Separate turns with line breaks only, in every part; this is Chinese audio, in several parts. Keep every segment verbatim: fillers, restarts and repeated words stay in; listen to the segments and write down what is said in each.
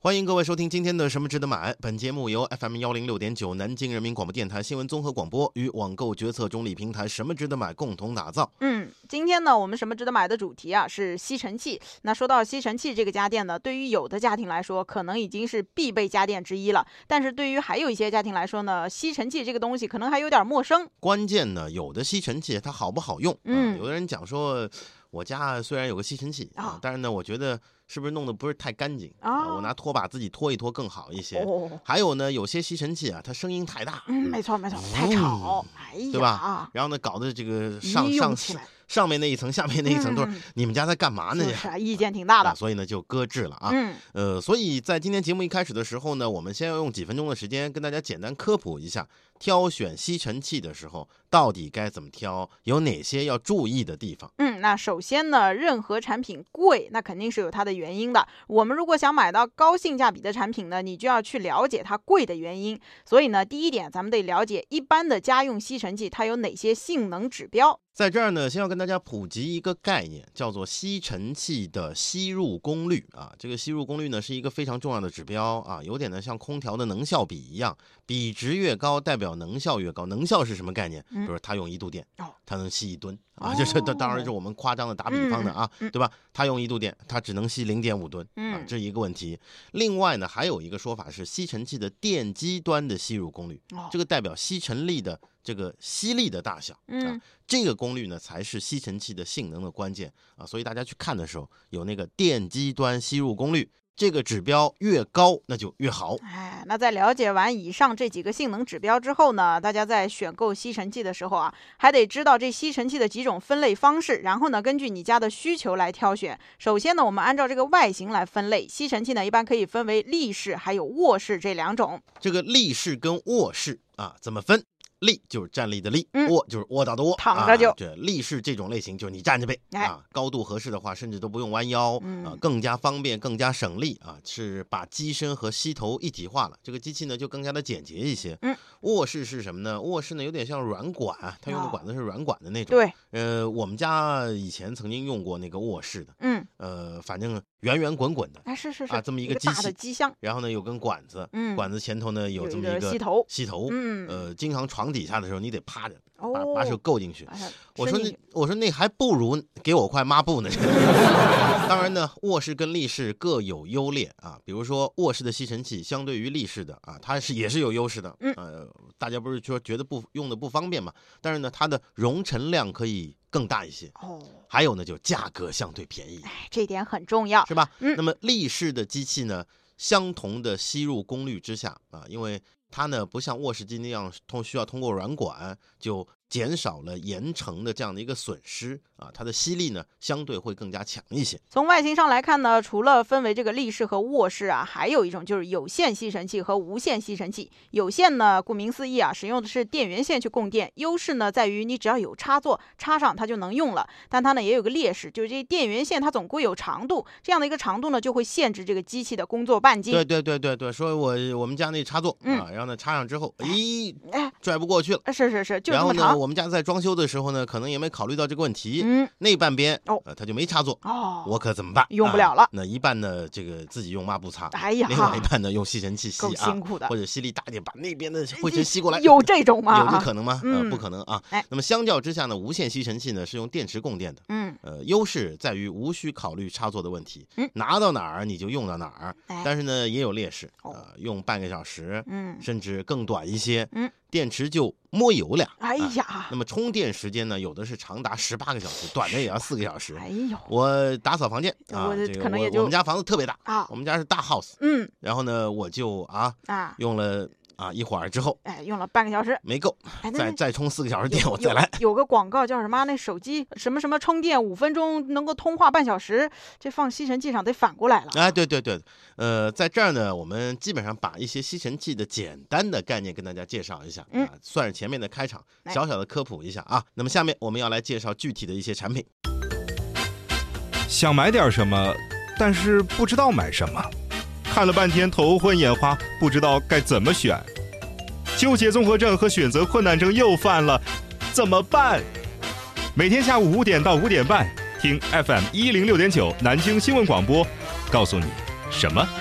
欢迎各位收听今天的什么值得买。本节目由 F M 一零六点九 南京人民广播电台新闻综合广播与网购决策中立平台什么值得买共同打造。
嗯，今天呢，我们什么值得买的主题啊是吸尘器。那说到吸尘器这个家电呢，对于有的家庭来说，可能已经是必备家电之一了。但是对于还有一些家庭来说呢，吸尘器这个东西可能还有点陌生。
关键呢，有的吸尘器它好不好用？
嗯，
啊、有的人讲说，我家虽然有个吸尘器啊，但是呢，我觉得是不是弄得不是太干净啊、哦？我拿拖把自己拖一拖更好一些。哦、还有呢，有些吸尘器啊，它声音太大，
嗯，没错没错，太吵，哎呀，
对吧？然后呢，搞得这个上上上面那一层，下面那一层都是、嗯、你们家在干嘛呢？
是啊，意见挺大的、
啊，所以呢就搁置了啊。
嗯，
呃，所以在今天节目一开始的时候呢，我们先要用几分钟的时间跟大家简单科普一下，挑选吸尘器的时候到底该怎么挑，有哪些要注意的地方。
嗯，那首先呢，任何产品贵，那肯定是有它的原因的。我们如果想买到高性价比的产品呢，你就要去了解它贵的原因。所以呢，第一点，咱们得了解一般的家用吸尘器它有哪些性能指标。
在这儿呢，先要跟大家普及一个概念，叫做吸尘器的吸入功率啊。这个吸入功率呢是一个非常重要的指标啊，有点呢像空调的能效比一样，比值越高代表能效越高。能效是什么概念？比如说它用一度电，它能吸一吨啊，这是当然是我们夸张的打比方的啊，对吧？它用一度电，它只能吸零点五吨啊，这一个问题。另外呢，还有一个说法是吸尘器的电机端的吸入功率，这个代表吸尘力的这个吸力的大小啊，这个功率呢才是吸尘器的性能的关键啊，所以大家去看的时候有那个电机端吸入功率，这个指标越高那就越好。
哎，那在了解完以上这几个性能指标之后呢，大家在选购吸尘器的时候啊，还得知道这吸尘器的几种分类方式，然后呢根据你家的需求来挑选。首先呢，我们按照这个外形来分类，吸尘器呢一般可以分为立式还有卧式这两种。
这个立式跟卧式啊怎么分？立就是站立的立，嗯、卧就是卧倒的卧，
躺着就。
啊、这立式这种类型就是你站着呗、哎、啊，高度合适的话，甚至都不用弯腰、嗯、啊，更加方便，更加省力啊，是把机身和吸头一体化了，这个机器呢就更加的简洁一些。嗯，卧式是什么呢？卧式呢有点像软管，它用的管子是软管的那种。
对、哦，
呃，我们家以前曾经用过那个卧式的，
嗯，
呃，反正圆圆滚滚的，
哎，是是是
啊，这么一个机器，
大的机箱，
然后呢有根管子，嗯，管子前头呢有这么一个
吸头，
吸头，
嗯，
呃，经常床底下的时候你得趴着，
哦、
把把手够进去。
哎、
我说那我说那还不如给我块抹布呢。当然呢，卧式跟立式各有优劣啊。比如说卧式的吸尘器相对于立式的啊，它是也是有优势的。嗯，呃，大家不是说觉得不用的不方便嘛？但是呢，它的容尘量可以更大一些。哦，还有呢，就价格相对便宜。
哎，这点很重要，
是吧？嗯。那么立式的机器呢，相同的吸入功率之下啊，因为它呢不像卧式机那样通需要通过软管，就减少了延程的这样的一个损失啊，它的吸力呢相对会更加强一些。
从外形上来看呢，除了分为这个立式和卧式啊，还有一种就是有线吸尘器和无线吸尘器。有线呢，顾名思义啊，使用的是电源线去供电，优势呢在于你只要有插座插上它就能用了。但它呢也有个劣势，就是这电源线它总归有长度，这样的一个长度呢就会限制这个机器的工作半径。
对对对对对，说我我们家那插座、嗯、啊，然后呢插上之后，咦，哎，拽不过去了。
是是是，就这么长。
然后呢，我们家在装修的时候呢，可能也没考虑到这个问题，嗯，那半边哦、呃，它就没插座，哦，我可怎么办？
用不了了。啊、
那一半呢，这个自己用抹布擦，
哎呀，
另外一半呢用吸尘器吸，
够辛苦的、
啊，或者吸力大一点，把那边的灰尘吸过来。
有这种吗？
有这可能吗？
嗯、
呃，不可能啊。
哎，
那么相较之下呢，无线吸尘器呢是用电池供电的，嗯，呃，优势在于无需考虑插座的问题，嗯，拿到哪儿你就用到哪儿，哎、但是呢也有劣势，呃，用半个小时，嗯，甚至更短一些，嗯。电池就摸油了，
哎呀、
啊！那么充电时间呢，有的是长达十八个小时，短的也要四个小时。
哎呦！
我打扫房间啊，
我
这个
可能也就
我我们家房子特别大
啊，
我们家是大 house，
嗯，
然后呢，我就啊啊用了。啊，一会儿之后，
哎，用了半个小时
没够，
哎、
再再充四个小时电，我再来。
有, 有个广告叫什么？那手机什么什么充电五分钟能够通话半小时，这放吸尘器上得反过来了。
哎，对对对，呃，在这儿呢，我们基本上把一些吸尘器的简单的概念跟大家介绍一下，嗯、啊，算是前面的开场，小小的科普一下啊。那么下面我们要来介绍具体的一些产品。
想买点什么，但是不知道买什么。看了半天头昏眼花，不知道该怎么选，纠结综合症和选择困难症又犯了，怎么办？每天下午五点到五点半，听 F M 一零六点九南京新闻广播，告诉你什么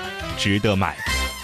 值得买？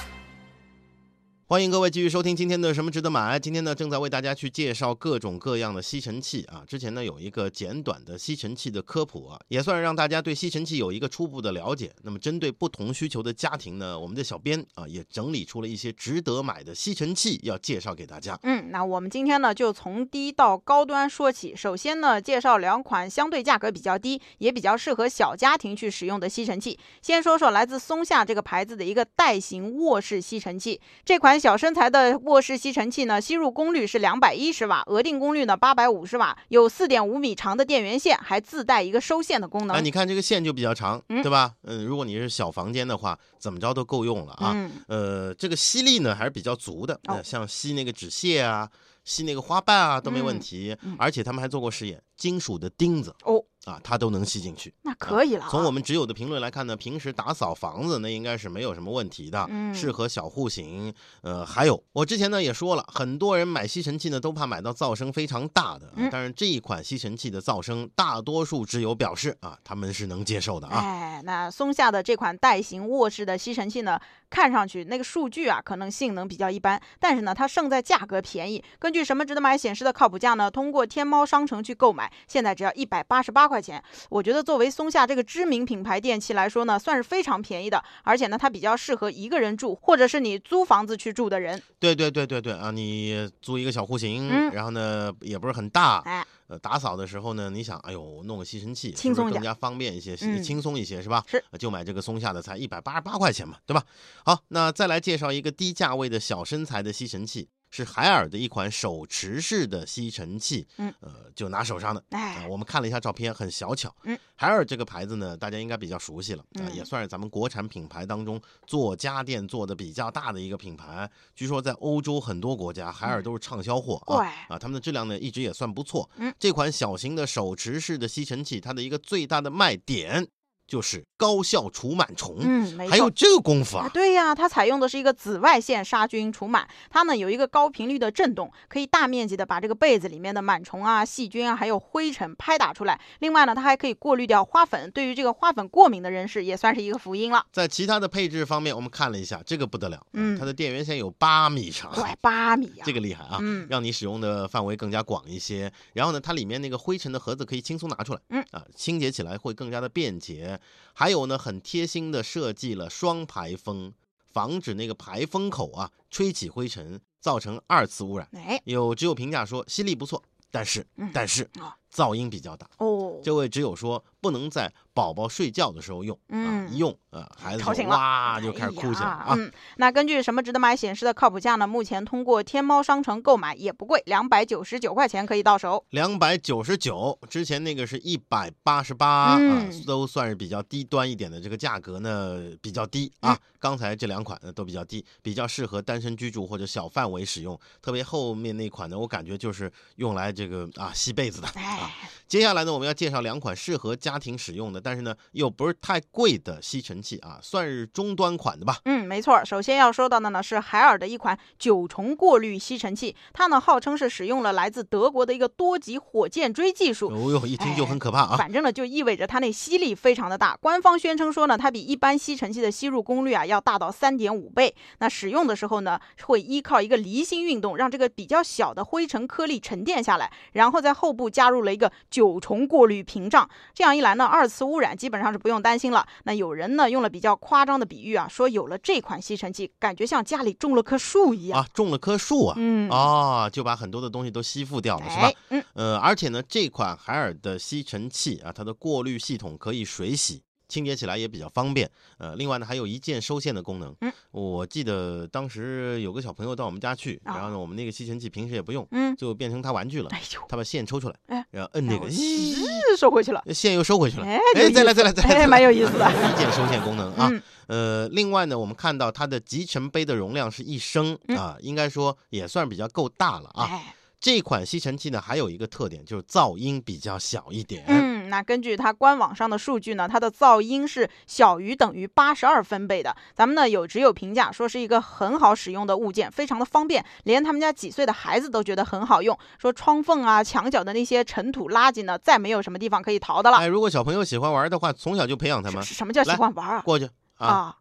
欢迎各位继续收听今天的什么值得买。今天呢，正在为大家去介绍各种各样的吸尘器啊。之前呢有一个简短的吸尘器的科普啊，也算是让大家对吸尘器有一个初步的了解。那么针对不同需求的家庭呢，我们的小编啊也整理出了一些值得买的吸尘器要介绍给大家。
嗯，那我们今天呢就从低到高端说起。首先呢，介绍两款相对价格比较低，也比较适合小家庭去使用的吸尘器。先说说来自松下这个牌子的一个带型卧式吸尘器。这款小身材的卧式吸尘器呢，吸入功率是两百一十瓦，额定功率呢八百五十瓦，有 四点五米长的电源线，还自带一个收线的功能。
哎，你看这个线就比较长，
嗯、
对吧？嗯，如果你是小房间的话，怎么着都够用了啊。
嗯、
呃，这个吸力呢还是比较足的，
哦
呃、像吸那个纸屑啊，吸那个花瓣啊都没问题。
嗯嗯、
而且他们还做过实验，金属的钉子
哦。
啊，它都能吸进去，
那可以了、啊
啊。从我们只有的评论来看呢，平时打扫房子那应该是没有什么问题的，
嗯、
适合小户型。呃，还有我之前呢也说了，很多人买吸尘器呢都怕买到噪声非常大的，
嗯、
但是这一款吸尘器的噪声，大多数挚友表示啊，他们是能接受的啊。
哎，那松下的这款带型卧式的吸尘器呢，看上去那个数据啊，可能性能比较一般，但是呢，它胜在价格便宜。根据什么值得买显示的靠谱价呢，通过天猫商城去购买，现在只要一百八十八块钱。我觉得作为松下这个知名品牌电器来说呢，算是非常便宜的，而且呢，它比较适合一个人住，或者是你租房子去住的人。
对对对对对啊，你租一个小户型，
嗯、
然后呢也不是很大，
哎。
呃，打扫的时候呢，你想，哎呦，弄个吸尘器，
轻松一点，
是不是更加方便一些，
嗯、
轻松一些，是吧？
是，
就买这个松下的，才一百八十八块钱嘛，对吧？好，那再来介绍一个低价位的小身材的吸尘器，是海尔的一款手持式的吸尘器，
嗯，
呃，就拿手上的，
哎、
呃，我们看了一下照片，很小巧。
嗯，
海尔这个牌子呢，大家应该比较熟悉了，啊、呃，
嗯、
也算是咱们国产品牌当中做家电做的比较大的一个品牌。据说在欧洲很多国家，海尔都是畅销货、
嗯、
啊，啊，他们的质量呢一直也算不错。
嗯，
这款小型的手持式的吸尘器，它的一个最大的卖点就是高效除螨虫。
嗯，没错，
还有这个功夫啊？
啊对呀、啊，它采用的是一个紫外线杀菌除螨，它呢有一个高频率的震动，可以大面积的把这个被子里面的螨虫啊、细菌啊，还有灰尘拍打出来。另外呢，它还可以过滤掉花粉，对于这个花粉过敏的人士也算是一个福音了。
在其他的配置方面，我们看了一下，这个不得了，
嗯，
它的电源线有八米长，
对，八米啊，
这个厉害啊，
嗯，
让你使用的范围更加广一些。然后呢，它里面那个灰尘的盒子可以轻松拿出来，
嗯
啊，清洁起来会更加的便捷。还有呢，很贴心的设计了双排风，防止那个排风口啊吹起灰尘，造成二次污染。
哎，
有只有评价说吸力不错，但是、
嗯、
但是、
哦、
噪音比较大
哦。
这位只有说不能在宝宝睡觉的时候用，
嗯，
啊、一用啊、呃，孩子
吵醒了，
哇就开始哭起来了、
哎、啊。嗯，那根据什么值得买显示的靠谱价呢？目前通过天猫商城购买也不贵，两百九十九块钱可以到手。
两百九十九，之前那个是一百八十八啊，都算是比较低端一点的，这个价格呢比较低啊。嗯、刚才这两款呢都比较低，比较适合单身居住或者小范围使用。特别后面那款呢，我感觉就是用来这个啊吸被子的啊。接下来呢，我们要介绍两款适合家庭使用的，但是呢又不是太贵的吸尘器啊，算是中端款的吧。
嗯，没错。首先要说到的呢是海尔的一款九重过滤吸尘器，它呢号称是使用了来自德国的一个多级火箭锥技术。
哦哟，一听就很可怕啊！
哎、反正呢就意味着它那吸力非常的大。官方宣称说呢，它比一般吸尘器的吸入功率啊要大到 三点五倍。那使用的时候呢，会依靠一个离心运动，让这个比较小的灰尘颗粒沉淀下来，然后在后部加入了一个九重过滤屏障。这样一来呢，二次污染基本上是不用担心了。那有人呢用了比较夸张的比喻啊，说有了这款吸尘器，感觉像家里种了棵树一样
啊，种了棵树啊，
嗯
啊，就把很多的东西都吸附掉了，
哎、
是吧？
嗯，
呃，而且呢，这款海尔的吸尘器啊，它的过滤系统可以水洗，清洁起来也比较方便。呃，另外呢，还有一键收线的功能。
嗯，
我记得当时有个小朋友到我们家去，
哦、
然后呢，我们那个吸尘器平时也不用，
嗯，
就变成他玩具了。
哎呦，
他把线抽出来，
哎，
然后摁那个，
咦、哎，收回去了，
线又收回去了。
哎，
哎，再来，再来，再来，
哎，蛮有意思的，
一键收线功能啊。
嗯
呃，另外呢，我们看到它的集尘杯的容量是一升、嗯、啊，应该说也算比较够大了啊。
哎，
这款吸尘器呢，还有一个特点就是噪音比较小一点。
嗯，那根据它官网上的数据呢，它的噪音是小于等于八十二分贝的。咱们呢有只有评价说是一个很好使用的物件，非常的方便，连他们家几岁的孩子都觉得很好用。说窗缝啊、墙角的那些尘土垃圾呢，再没有什么地方可以逃的了。
哎，如果小朋友喜欢玩的话，从小就培养他们。
什么叫喜欢玩啊？
过去。啊，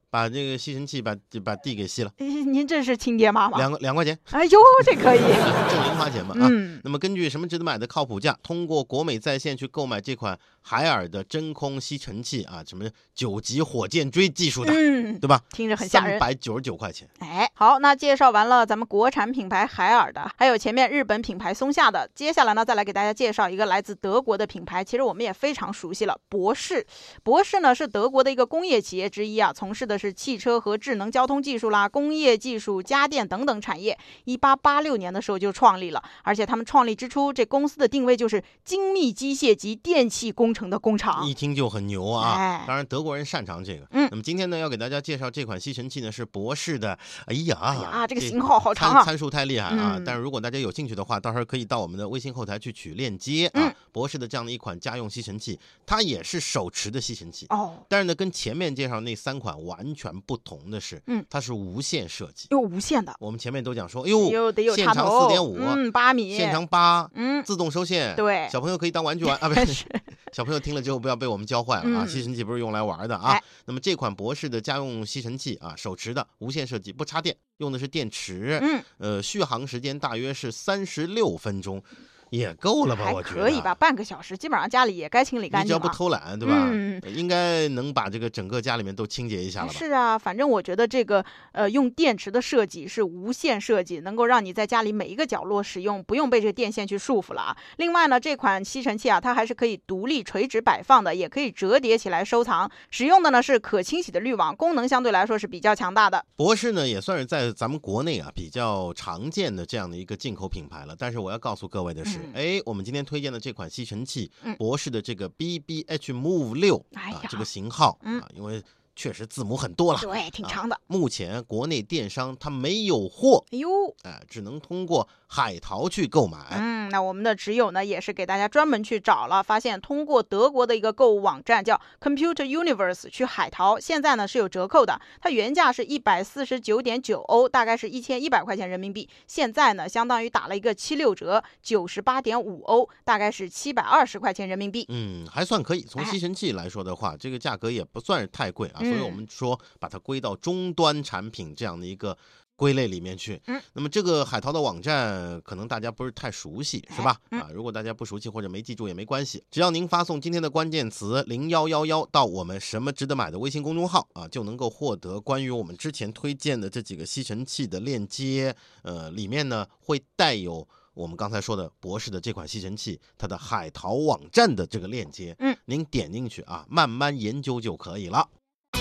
把这个吸尘器把把地给吸了。
您这是亲爹妈吗？
两个两块钱。
哎呦，这可以，
挣零花钱嘛啊。
嗯，
那么根据什么值得买的靠谱价，通过国美在线去购买这款海尔的真空吸尘器啊，什么九级火箭锥技术的，
嗯，
对吧？
听着很吓人。
三百九十九块钱。
哎，好，那介绍完了咱们国产品牌海尔的，还有前面日本品牌松下的，接下来呢，再来给大家介绍一个来自德国的品牌，其实我们也非常熟悉了，博士。博士呢是德国的一个工业企业之一啊，从事的是汽车和智能交通技术啦、工业技术、家电等等产业。一八八六年的时候就创立了，而且他们创立之初，这公司的定位就是精密机械及电气工程的工厂，
一听就很牛啊！
哎、
当然德国人擅长这个。
嗯，
那么今天呢，要给大家介绍这款吸尘器呢是博士的。哎呀，
哎呀，这个型号好长啊，
参参数太厉害啊！
嗯、
但是如果大家有兴趣的话，到时候可以到我们的微信后台去取链接啊。
嗯、
博士的这样的一款家用吸尘器，它也是手持的吸尘器
哦，
但是呢，跟前面介绍那三款完全不同的是，
嗯，
它是无线设计，
又无线的。
我们前面都讲说，哎呦，
有得有
线长四点五，
嗯，八米，
线长八，
嗯，
自动收线，
对，
小朋友可以当玩具玩啊，不是，小朋友听了之后不要被我们教坏了啊，
嗯、
吸尘器不是用来玩的啊。
哎、
那么这款博士的家用吸尘器啊，手持的无线设计，不插电，用的是电池，
嗯，
呃，续航时间大约是三十六分钟。也够了吧？我觉得
可以吧，半个小时，基本上家里也该清理干净了。
你只要不偷懒，对吧？
嗯，
应该能把这个整个家里面都清洁一下了吧？
是啊，反正我觉得这个呃用电池的设计是无线设计，能够让你在家里每一个角落使用，不用被这个电线去束缚了啊。另外呢，这款吸尘器啊，它还是可以独立垂直摆放的，也可以折叠起来收藏。使用的呢是可清洗的滤网，功能相对来说是比较强大的。
博士呢也算是在咱们国内啊比较常见的这样的一个进口品牌了。但是我要告诉各位的是，哎、嗯，我们今天今天推荐的这款吸尘器，
嗯、
博士的这个 B B H Move 六、
哎、
啊，这个型号、
嗯、
啊，因为确实字母很多了，
对，挺长的。
啊、目前国内电商它没有货，
哎呦，
哎、呃，只能通过海淘去购买。
嗯，那我们的挚友呢，也是给大家专门去找了，发现通过德国的一个购物网站叫 Computer Universe 去海淘，现在呢是有折扣的，它原价是一百四十九点九欧，大概是一千一百块钱人民币，现在呢相当于打了一个七六折，九十八点五欧，大概是七百二十块钱人民币。
嗯，还算可以。从吸尘器来说的话，哎、这个价格也不算是太贵啊，所以我们说把它归到终端产品这样的一个归类里面去。
嗯，
那么这个海淘的网站可能大家不是太熟悉，是吧？
嗯、
啊，如果大家不熟悉或者没记住也没关系，只要您发送今天的关键词零一一一到我们什么值得买的微信公众号啊，就能够获得关于我们之前推荐的这几个吸尘器的链接。呃，里面呢会带有我们刚才说的博士的这款吸尘器它的海淘网站的这个链接。
嗯，
您点进去啊，慢慢研究就可以了。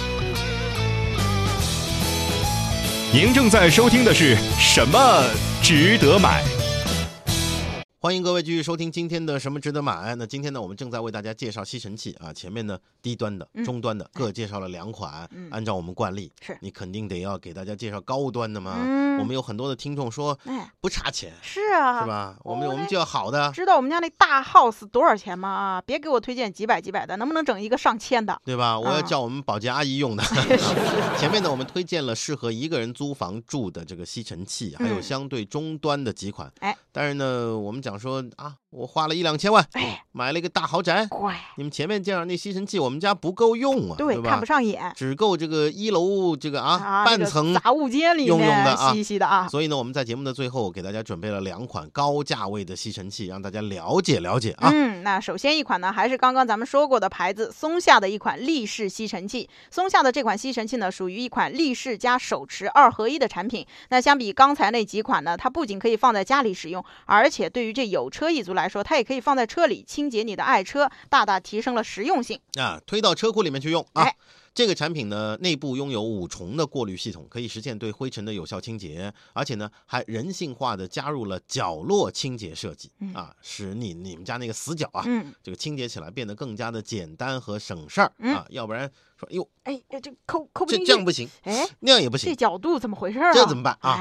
您正在收听的是什么值得买？
欢迎各位继续收听今天的什么值得买。那今天呢，我们正在为大家介绍吸尘器啊，前面呢低端的、中端的各介绍了两款。
嗯、
按照我们惯例，
是
你肯定得要给大家介绍高端的嘛。
嗯、
我们有很多的听众说，
哎，
不差钱，
是啊，
是吧？我们我们就要好的。
知道我们家那大 house 多少钱吗？啊，别给我推荐几百几百的，能不能整一个上千的？
对吧？我要叫我们保洁阿姨用的。
嗯、
前面呢，我们推荐了适合一个人租房住的这个吸尘器，还有相对中端的几款。
哎、嗯，
但是呢，我们讲说啊。我花了一两千万，
哎，
买了一个大豪宅。
乖，
你们前面介绍那吸尘器，我们家不够用啊，
对，
对吧？
看不上眼，
只够这个一楼这个啊,
啊
半层
杂物间里面
用用的啊，
吸吸的啊。
所以呢，我们在节目的最后给大家准备了两款高价位的吸尘器，让大家了解了解啊。
嗯，那首先一款呢，还是刚刚咱们说过的牌子松下的一款立式吸尘器。松下的这款吸尘器呢，属于一款立式加手持二合一的产品。那相比刚才那几款呢，它不仅可以放在家里使用，而且对于这有车一族来说，它也可以放在车里清洁你的爱车，大大提升了实用性
啊，推到车库里面去用啊。
哎，
这个产品呢，内部拥有五重的过滤系统，可以实现对灰尘的有效清洁，而且呢，还人性化的加入了角落清洁设计、
嗯、
啊，使你你们家那个死角啊，
嗯，
这个清洁起来变得更加的简单和省事儿、
嗯、
啊，要不然说，哟，
哎，这抠抠不进去，
这这样不行，
哎，
那样也不行，
这角度怎么回事啊？
这怎么办啊？
哎，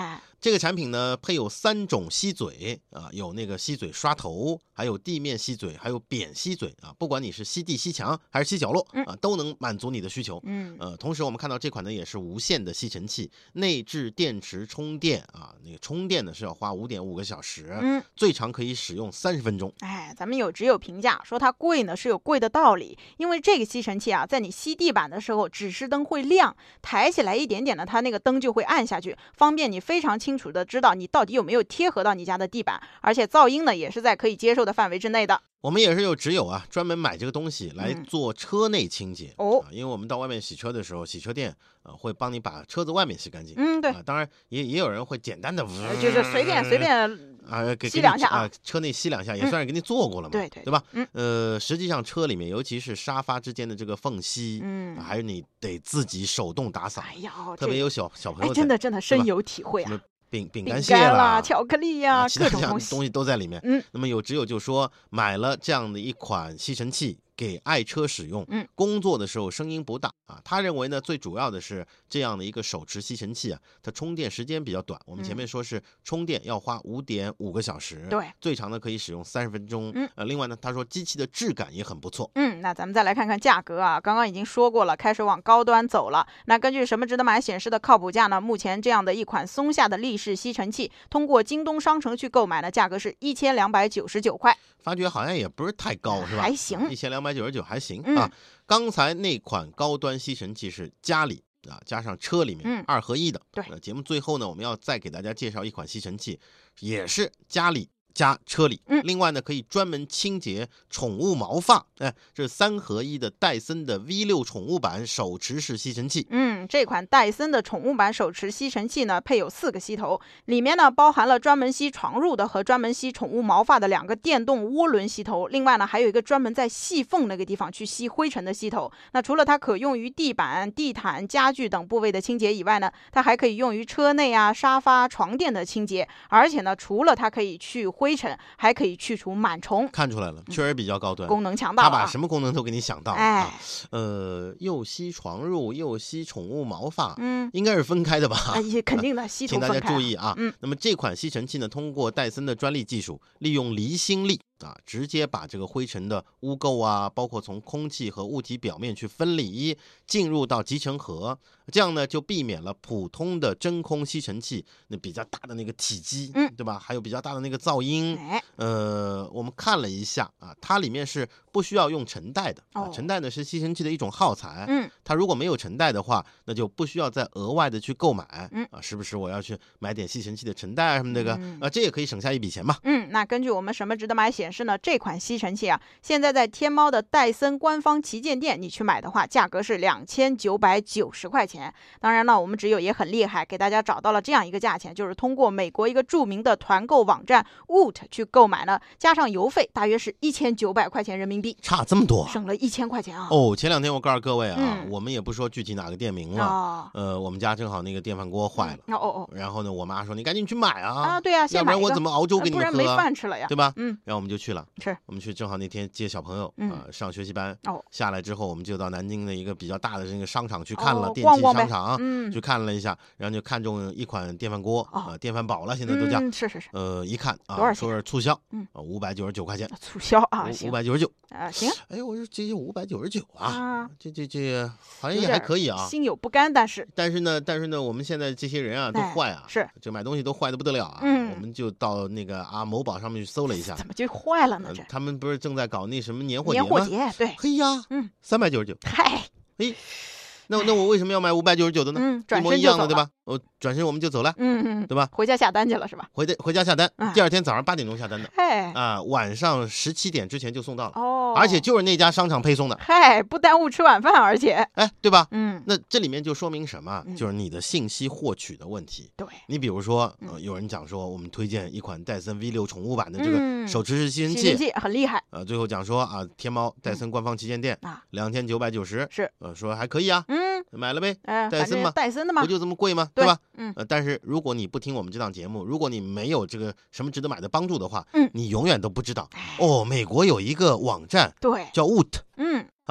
这个产品呢配有三种吸嘴啊，有那个吸嘴刷头，还有地面吸嘴，还有扁吸嘴啊。不管你是吸地、吸墙还是吸角落啊，都能满足你的需求。
嗯，
呃，同时我们看到这款呢也是无线的吸尘器，内置电池充电啊，那个充电呢是要花五点五个小时，
嗯，
最长可以使用三十分钟。
哎，咱们有只有评价说它贵呢是有贵的道理，因为这个吸尘器啊，在你吸地板的时候，指示灯会亮，抬起来一点点的，它那个灯就会暗下去，方便你非常清楚的知道你到底有没有贴合到你家的地板，而且噪音呢也是在可以接受的范围之内的。
我们也是有只有啊，专门买这个东西来做车内清洁、
嗯、哦、
啊，因为我们到外面洗车的时候，洗车店呃会帮你把车子外面洗干净。
嗯，对。
啊、当然也也有人会简单的、
呃，就是随便随便
啊，给
吸两下
啊，车内吸两下也算是给你做过了嘛，
嗯、对对
对吧？
嗯，
呃，实际上车里面，尤其是沙发之间的这个缝隙，
嗯，
还是你得自己手动打扫。
哎呀，
特别有小小朋友、
哎，真的真的深有体会啊。
饼饼干
饼
屑啦、
巧克力呀、
啊，其他
各种东
西东西都在里面。
嗯，
那么有只有就说买了这样的一款吸尘器给爱车使用，
嗯，
工作的时候声音不大啊。他认为呢，最主要的是这样的一个手持吸尘器啊，它充电时间比较短。我们前面说是充电要花五点五个小时，
对，
最长呢可以使用三十分钟。
嗯，
呃，另外呢，他说机器的质感也很不错。
嗯，那咱们再来看看价格啊，刚刚已经说过了，开始往高端走了。那根据什么值得买显示的靠谱价呢？目前这样的一款松下的立式吸尘器，通过京东商城去购买呢，价格是一千两百九十九块。
发觉好像也不是太高，是吧？
还行，
一千两百九十九还行、
嗯、
啊。刚才那款高端吸尘器是家里啊加上车里面二合一的。
嗯、对。
呃，节目最后呢，我们要再给大家介绍一款吸尘器，也是家里加车里。
嗯，
另外呢，可以专门清洁宠物毛发。哎，这是三合一的戴森的 V 六 宠物版手持式吸尘器。
嗯，这款戴森的宠物版手持吸尘器呢，配有四个吸头，里面呢包含了专门吸床褥的和专门吸宠物毛发的两个电动涡轮吸头，另外呢还有一个专门在细缝那个地方去吸灰尘的吸头。那除了它可用于地板、地毯、家具等部位的清洁以外呢，它还可以用于车内啊、沙发、床垫的清洁。而且呢，除了它可以去灰尘，还可以去除螨虫。
看出来了，确实比较高端，
嗯、功能强大、啊。
他把什么功能都给你想到了、
哎、
啊。呃，又吸床褥，又吸宠物毛发，
嗯，
应该是分开的吧？
哎，肯定的，吸头分开、啊。
请大家注意啊。
嗯，
那么这款吸尘器呢，通过戴森的专利技术，利用离心力啊，直接把这个灰尘的污垢啊，包括从空气和物体表面去分离，进入到集成盒，这样呢就避免了普通的真空吸尘器那比较大的那个体积，
嗯，
对吧？还有比较大的那个噪音。
哎，
呃，我们看了一下啊，它里面是不需要用尘袋的啊，
哦、
尘袋呢是吸尘器的一种耗材。
嗯，
它如果没有尘袋的话，那就不需要再额外的去购买。
嗯
啊，是不是我要去买点吸尘器的尘袋啊什么这个、嗯、啊，这也可以省下一笔钱嘛。
嗯，那根据我们什么值得买显示呢，这款吸尘器啊，现在在天猫的戴森官方旗舰店你去买的话，价格是两千九百九十块钱。当然呢，我们只有也很厉害，给大家找到了这样一个价钱，就是通过美国一个著名的团购网站 Woot 去购买呢，加上邮费大约是一千九百块钱人民币，
差这么多，
省了一千块钱啊。
哦，前两天我告诉各位啊、
嗯，
我们也不说具体哪个店名了、
哦、
呃，我们家正好那个电饭锅坏了，
嗯、哦哦哦，
然后呢，我妈说你赶紧去买啊，
啊对啊，
要不然我怎么熬粥给你们喝、啊，
不然没饭吃了呀，
对吧？
嗯，
然后我们就去了，
是，
我们去正好那天接小朋友啊、
嗯
呃，上学习班，
哦，
下来之后我们就到南京的一个比较大的这个商场去看了、
哦、
电器商场，
嗯，
去看了一下，然后就看中一款电饭锅啊、
哦
呃，电饭煲了，现在都叫，
嗯、是是是，
呃，一看啊，
多少钱？
说是促销，
嗯，
五百九十九块钱，
促销啊，
五百九十九
啊，行，
哎，我说这就五百九十九啊，
啊
这这这好像也还可以啊，
心有不甘，但是
但是呢，但是呢，我们现在这些人啊都坏啊，
是，
这买东西都坏的不得了啊，
嗯，
我们就到那个啊某宝上面去搜了一下，
怎么就坏了呢？这、
呃、他们不是正在搞那什么年货节吗？
年货节，对，
嘿呀，
嗯，
三百九十九，
嗨，
哎。那那我为什么要买五百九十九的呢？
嗯，转
一模一样的，对吧？我转身我们就走了，
嗯嗯，
对吧？
回家下单去了是吧？
回的回家下单、嗯，第二天早上八点钟下单的，
嗨，
啊，晚上十七点之前就送到了，
哦，
而且就是那家商场配送的，
嗨，不耽误吃晚饭，而且，
哎，对吧？
嗯，
那这里面就说明什么？
嗯、
就是你的信息获取的问题。
对，
你比如说，
嗯、
呃，有人讲说我们推荐一款戴森 V 六 宠物版的这个手持式吸尘器，
吸尘器很厉害。
呃，最后讲说啊，天猫戴森官方旗舰店啊，两千九百九十，
是，
呃，说还可以啊，
嗯，
买了呗。
呃，
戴森嘛，
戴森的嘛，
不就这么贵吗？对吧？
嗯，
呃，但是如果你不听我们这档节目，如果你没有这个什么值得买的帮助的话，
嗯，
你永远都不知道哦。美国有一个网站，
对，
叫 Woot，
嗯，
啊。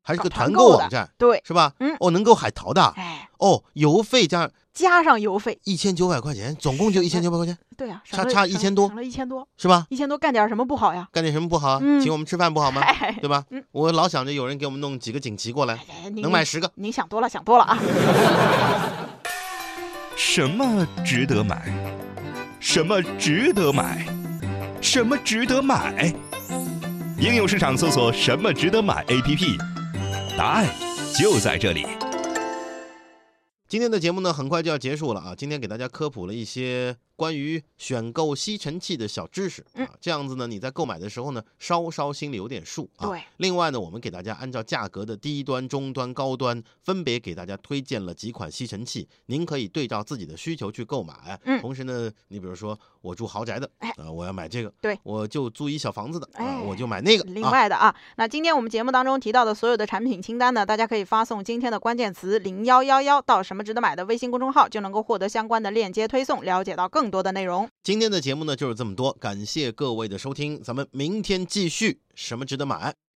还是个
团
购网站，
对，
是吧？
嗯，
哦，能够海淘的，
哎，
哦，邮费加
加上邮费
一千九百块钱，总共就一千九百块钱，
对啊，
差差一千多，
省了一千多，
是吧？
一千多干点什么不好呀？
干点什么不好啊？
嗯、
请我们吃饭不好吗？
哎、
对吧？
嗯，
我老想着有人给我们弄几个锦旗过来，
哎、
能买十个。
您想多了，想多了啊！
什么值得买？什么值得买？什么值得买？应用市场搜索“什么值得买 ”A P P， 答案就在这里。
今天的节目呢，很快就要结束了啊！今天给大家科普了一些关于选购吸尘器的小知识啊，这样子呢，你在购买的时候呢，稍稍心里有点数啊。
对。
另外呢，我们给大家按照价格的低端、中端、高端，分别给大家推荐了几款吸尘器，您可以对照自己的需求去购买。
嗯。
同时呢，你比如说我住豪宅的，
哎，
啊，我要买这个。
对。
我就租一小房子的，
哎，
啊，我就买那个。
另外的啊，那今天我们节目当中提到的所有的产品清单呢，大家可以发送今天的关键词零一一一到什么值得买的微信公众号，就能够获得相关的链接推送，了解到更多的内容。
今天的节目呢就是这么多，感谢各位的收听，咱们明天继续什么值得买。